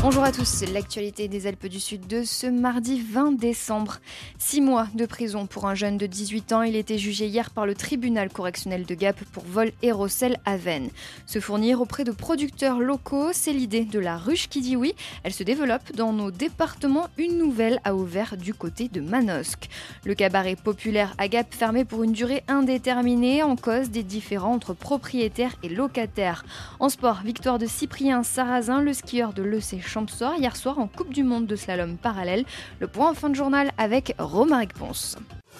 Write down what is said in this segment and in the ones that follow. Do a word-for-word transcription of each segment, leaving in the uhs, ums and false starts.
Bonjour à tous, l'actualité des Alpes du Sud de ce mardi vingt décembre. Six mois de prison pour un jeune de dix-huit ans. Il était jugé hier par le tribunal correctionnel de Gap pour vol et recel à Veynes. Se fournir auprès de producteurs locaux, c'est l'idée de la ruche qui dit oui. Elle se développe dans nos départements. Une nouvelle a ouvert du côté de Manosque. Le cabaret populaire à Gap fermé pour une durée indéterminée en cause des différends entre propriétaires et locataires. En sport, victoire de Cyprien Sarrazin, le skieur de l'E C Champsaur hier soir en Coupe du Monde de slalom parallèle. Le point en fin de journal avec Romaric Ponce.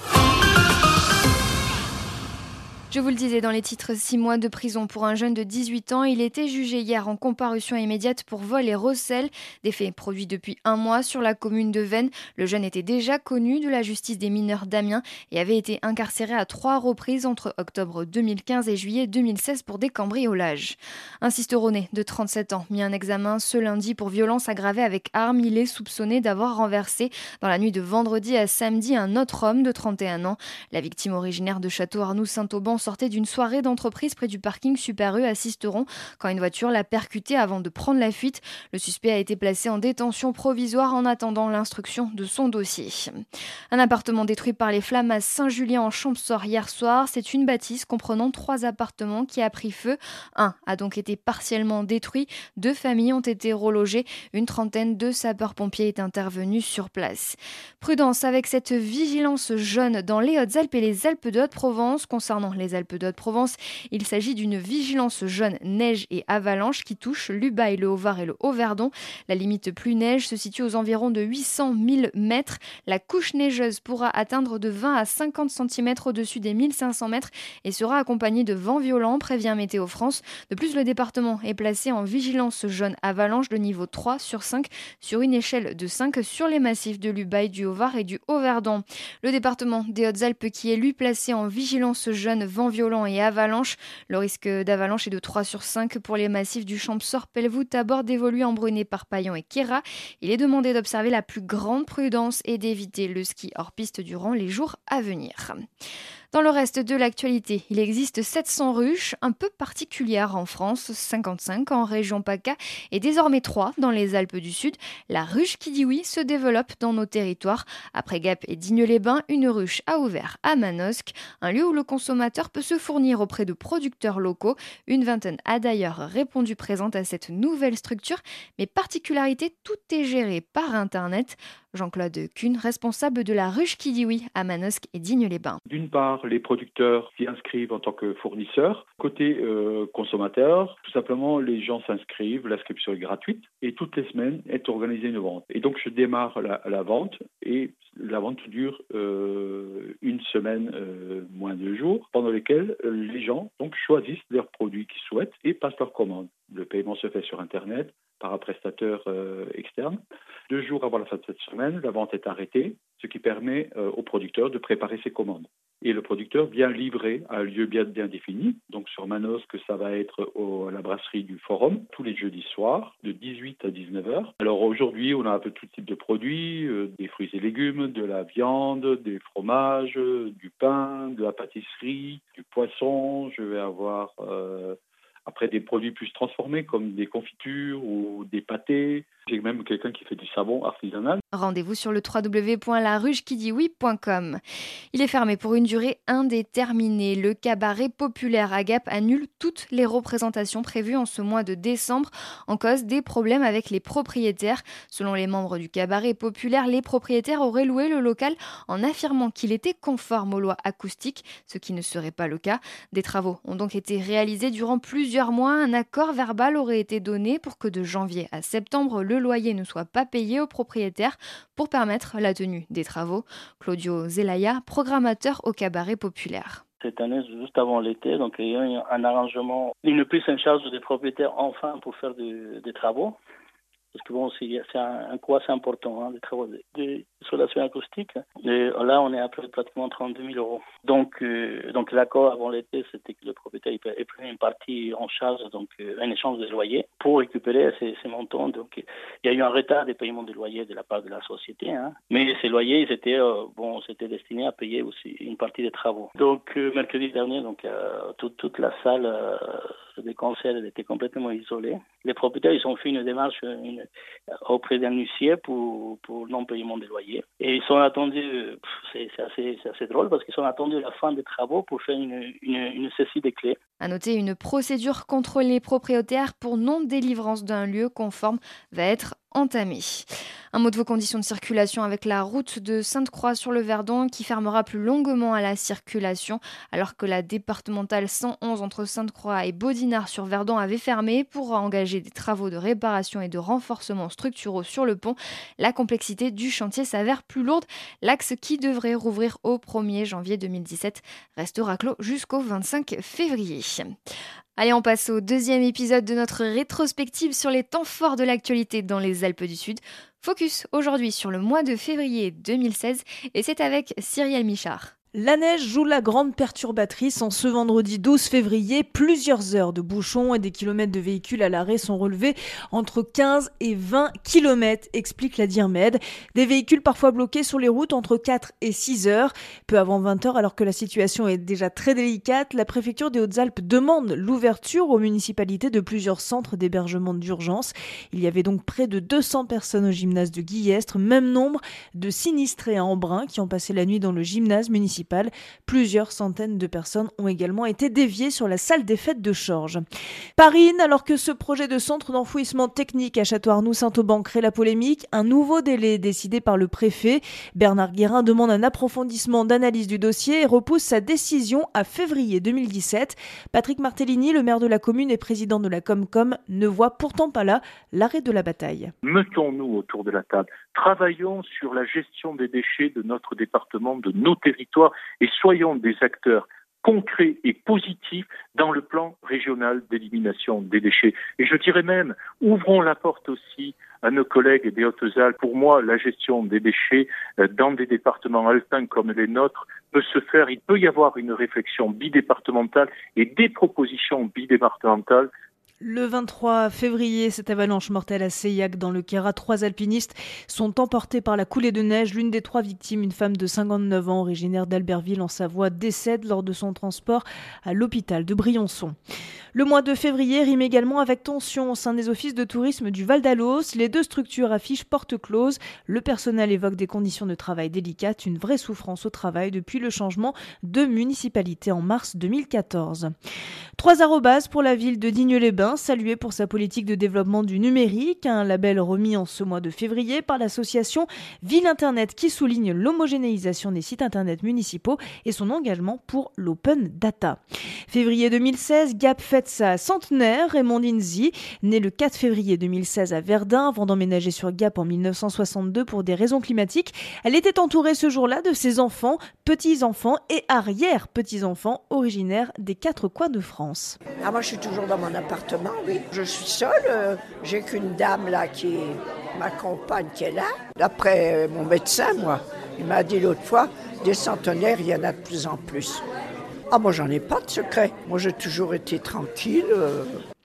Je vous le disais dans les titres, six mois de prison pour un jeune de dix-huit ans. Il était jugé hier en comparution immédiate pour vol et recel. Des faits produits depuis un mois sur la commune de Veynes. Le jeune était déjà connu de la justice des mineurs d'Amiens et avait été incarcéré à trois reprises entre octobre deux mille quinze et juillet deux mille seize pour des cambriolages. Un cisteronné de trente-sept ans mis en examen ce lundi pour violence aggravée avec arme. Il est soupçonné d'avoir renversé dans la nuit de vendredi à samedi un autre homme de trente et un ans. La victime originaire de Château-Arnoux-Saint-Auban sortait d'une soirée d'entreprise près du parking Super U à Sisteron quand une voiture l'a percuté avant de prendre la fuite. Le suspect a été placé en détention provisoire en attendant l'instruction de son dossier. Un appartement détruit par les flammes à Saint-Julien en Champsaur hier soir. C'est une bâtisse comprenant trois appartements qui a pris feu. Un a donc été partiellement détruit. Deux familles ont été relogées. Une trentaine de sapeurs-pompiers est intervenue sur place. Prudence avec cette vigilance jaune dans les Hautes-Alpes et les Alpes de Haute-Provence concernant les Alpes de Haute-Provence. Il s'agit d'une vigilance jaune neige et avalanche qui touche l'Ubaye, le Haut-Var et le Haut-Verdon. La limite plus neige se situe aux environs de huit cent mille mètres. La couche neigeuse pourra atteindre de vingt à cinquante centimètres au-dessus des mille cinq cents mètres et sera accompagnée de vents violents, prévient Météo France. De plus, le département est placé en vigilance jaune avalanche de niveau trois sur cinq sur une échelle de cinq sur les massifs de l'Ubaye, du Haut-Var et du Haut-Verdon. Le département des Hautes-Alpes qui est lui placé en vigilance jaune vent violent et avalanche. Le risque d'avalanche est de trois sur cinq pour les massifs du Champsaur, Pelvoux, Tabord, Dévoluy, embruné par Paillon et Queyras. Il est demandé d'observer la plus grande prudence et d'éviter le ski hors piste durant les jours à venir. Dans le reste de l'actualité, il existe sept cents ruches un peu particulières en France, cinquante-cinq en région PACA et désormais trois dans les Alpes du Sud. La ruche qui dit oui se développe dans nos territoires. Après Gap et Digne-les-Bains, une ruche a ouvert à Manosque, un lieu où le consommateur peut se fournir auprès de producteurs locaux. Une vingtaine a d'ailleurs répondu présente à cette nouvelle structure, mais particularité, tout est géré par Internet. Jean-Claude Kuhn, responsable de la ruche qui dit oui à Manosque et Digne-les-Bains. D'une part, les producteurs s'y inscrivent en tant que fournisseurs. Côté euh, consommateur, tout simplement, les gens s'inscrivent, l'inscription est gratuite et toutes les semaines est organisée une vente. Et donc, je démarre la, la vente et la vente dure euh, une semaine, euh, moins deux jours, pendant lesquels euh, les gens donc, choisissent leurs produits qu'ils souhaitent et passent leur commande. Le paiement se fait sur Internet par un prestataire euh, externe. Deux jours avant la fin de cette semaine, la vente est arrêtée, ce qui permet euh, au producteur de préparer ses commandes. Et le producteur vient livrer à un lieu bien, bien défini. Donc sur Manosque, ça va être au, à la brasserie du Forum, tous les jeudis soirs, de dix-huit à dix-neuf heures. Alors aujourd'hui, on a un peu tout type de produits, euh, des fruits et légumes, de la viande, des fromages, du pain, de la pâtisserie, du poisson. Je vais avoir... Euh, Après, des produits plus transformés comme des confitures ou des pâtés. J'ai même quelqu'un qui fait du savon artisanal. Rendez-vous sur le w w w point la ruche qui dit oui point com. Il est fermé pour une durée indéterminée. Le cabaret populaire à Gap annule toutes les représentations prévues en ce mois de décembre en cause des problèmes avec les propriétaires. Selon les membres du cabaret populaire, les propriétaires auraient loué le local en affirmant qu'il était conforme aux lois acoustiques, ce qui ne serait pas le cas. Des travaux ont donc été réalisés durant plusieurs mois. Un accord verbal aurait été donné pour que de janvier à septembre, le loyer ne soit pas payé aux propriétaires pour permettre la tenue des travaux. Claudio Zelaya, programmateur au cabaret populaire. Cette année, juste avant l'été, donc il y a eu un arrangement, une prise en charge des propriétaires enfin pour faire de, des travaux. Parce que bon, c'est, c'est un, un coût assez important, hein, des travaux. De, isolation acoustique. Et là, on est à pratiquement trente-deux mille euros. Donc, euh, donc l'accord avant l'été, c'était que le propriétaire il prenait une partie en charge, donc euh, un échange de loyer pour récupérer ces, ces montants. Donc, il y a eu un retard des paiements de loyer de la part de la société, hein. Mais ces loyers, ils étaient euh, bon, c'était destiné à payer aussi une partie des travaux. Donc, euh, mercredi dernier, donc euh, toute, toute la salle euh, des concerts était complètement isolée. Les propriétaires, ils ont fait une démarche une, auprès d'un huissier pour pour non-paiement des loyers. Et ils sont attendus, c'est, c'est, assez, c'est assez drôle parce qu'ils sont attendus la fin des travaux pour faire une, une, une saisie des clés. À noter, une procédure contre les propriétaires pour non-délivrance d'un lieu conforme va être entamée. Un mot de vos conditions de circulation avec la route de Sainte-Croix-sur-le-Verdon qui fermera plus longuement à la circulation alors que la départementale cent onze entre Sainte-Croix et Baudinard-sur-Verdon avait fermé pour engager des travaux de réparation et de renforcement structuraux sur le pont. La complexité du chantier s'avère plus lourde. L'axe qui devrait rouvrir au premier janvier deux mille dix-sept restera clos jusqu'au vingt-cinq février. Allez, on passe au deuxième épisode de notre rétrospective sur les temps forts de l'actualité dans les Alpes du Sud. Focus aujourd'hui sur le mois de février deux mille seize et c'est avec Cyrielle Michard. La neige joue la grande perturbatrice en ce vendredi douze février. Plusieurs heures de bouchons et des kilomètres de véhicules à l'arrêt sont relevés entre quinze et vingt kilomètres, explique la DIRMED. Des véhicules parfois bloqués sur les routes entre quatre et six heures. Peu avant vingt heures, alors que la situation est déjà très délicate, la préfecture des Hautes-Alpes demande l'ouverture aux municipalités de plusieurs centres d'hébergement d'urgence. Il y avait donc près de deux cents personnes au gymnase de Guillestre, même nombre de sinistrés à Embrun qui ont passé la nuit dans le gymnase municipal. Plusieurs centaines de personnes ont également été déviées sur la salle des fêtes de Chorges. Parine, alors que ce projet de centre d'enfouissement technique à Château-Arnoux-Saint-Auban crée la polémique, un nouveau délai décidé par le préfet. Bernard Guérin demande un approfondissement d'analyse du dossier et repousse sa décision à février deux mille dix-sept. Patrick Martellini, le maire de la commune et président de la Comcom, ne voit pourtant pas là l'arrêt de la bataille. Mettons-nous autour de la table. Travaillons sur la gestion des déchets de notre département, de nos territoires et soyons des acteurs concrets et positifs dans le plan régional d'élimination des déchets. Et je dirais même, ouvrons la porte aussi à nos collègues des Hautes-Alpes. Pour moi, la gestion des déchets dans des départements alpins comme les nôtres peut se faire. Il peut y avoir une réflexion bidépartementale et des propositions bidépartementales. Le vingt-trois février, cette avalanche mortelle à Seillac dans le Queyras, trois alpinistes sont emportés par la coulée de neige. L'une des trois victimes, une femme de cinquante-neuf ans, originaire d'Albertville en Savoie, décède lors de son transport à l'hôpital de Briançon. Le mois de février rime également avec tension au sein des offices de tourisme du Val d'Alos. Les deux structures affichent porte close. Le personnel évoque des conditions de travail délicates, une vraie souffrance au travail depuis le changement de municipalité en mars deux mille quatorze. Trois arrobas pour la ville de Digne-les-Bains, saluée pour sa politique de développement du numérique, un label remis en ce mois de février par l'association Ville Internet qui souligne l'homogénéisation des sites internet municipaux et son engagement pour l'open data. Février deux mille seize, Gap fête sa centenaire. Raymondine Zi, née le quatre février deux mille seize à Verdun, avant d'emménager sur Gap en mille neuf cent soixante-deux pour des raisons climatiques. Elle était entourée ce jour-là de ses enfants, petits-enfants et arrière-petits-enfants originaires des quatre coins de France. Ah, moi, je suis toujours dans mon appartement, oui. Je suis seule. Euh, j'ai qu'une dame là qui m'accompagne, qui est là. D'après euh, mon médecin, moi, il m'a dit l'autre fois, des centenaires, il y en a de plus en plus. Ah, moi, j'en ai pas de secret. Moi, j'ai toujours été tranquille. Euh...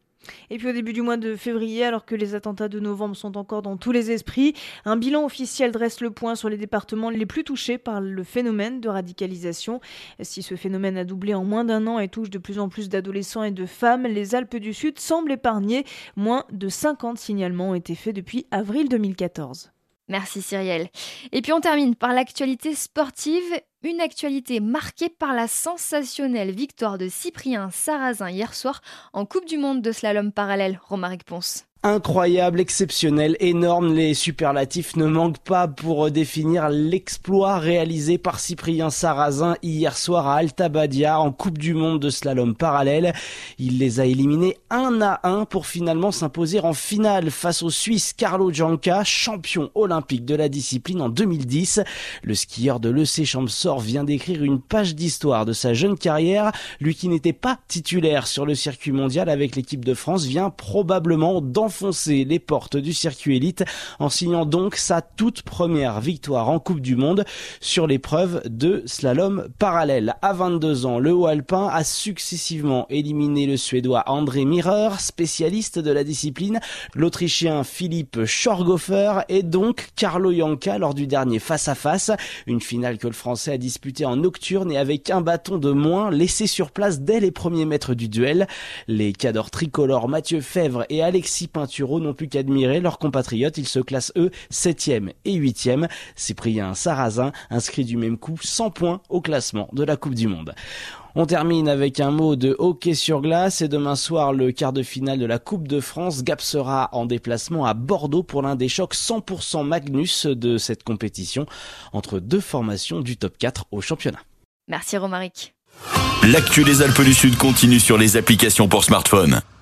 Et puis au début du mois de février, alors que les attentats de novembre sont encore dans tous les esprits, un bilan officiel dresse le point sur les départements les plus touchés par le phénomène de radicalisation. Si ce phénomène a doublé en moins d'un an et touche de plus en plus d'adolescents et de femmes, les Alpes du Sud semblent épargnées. Moins de cinquante signalements ont été faits depuis avril deux mille quatorze. Merci Cyrielle. Et puis on termine par l'actualité sportive. Une actualité marquée par la sensationnelle victoire de Cyprien Sarrazin hier soir en Coupe du Monde de slalom parallèle. Romaric Ponce. Incroyable, exceptionnel, énorme, les superlatifs ne manquent pas pour définir l'exploit réalisé par Cyprien Sarrazin hier soir à Alta Badia en Coupe du Monde de slalom parallèle. Il les a éliminés un à un pour finalement s'imposer en finale face au Suisse Carlo Gianca, champion olympique de la discipline en deux mille dix. Le skieur de l'E C Champsaur vient d'écrire une page d'histoire de sa jeune carrière. Lui qui n'était pas titulaire sur le circuit mondial avec l'équipe de France vient probablement d'en enfoncé les portes du circuit élite en signant donc sa toute première victoire en Coupe du Monde sur l'épreuve de slalom parallèle. À vingt-deux ans, le haut alpin a successivement éliminé le Suédois André Mirer, spécialiste de la discipline, l'Autrichien Philippe Schorghofer et donc Carlo Janka lors du dernier face-à-face. Une finale que le Français a disputée en nocturne et avec un bâton de moins laissé sur place dès les premiers mètres du duel. Les cadors tricolores Mathieu Fèvre et Alexis Pinturo n'ont plus qu'admirer leurs compatriotes. Ils se classent eux septième et huitième. Cyprien Sarrazin inscrit du même coup cent points au classement de la Coupe du Monde. On termine avec un mot de hockey sur glace et demain soir, le quart de finale de la Coupe de France. Gap sera en déplacement à Bordeaux pour l'un des chocs cent pour cent Magnus de cette compétition entre deux formations du top quatre au championnat. Merci Romaric. L'actu des Alpes du Sud continue sur les applications pour smartphone.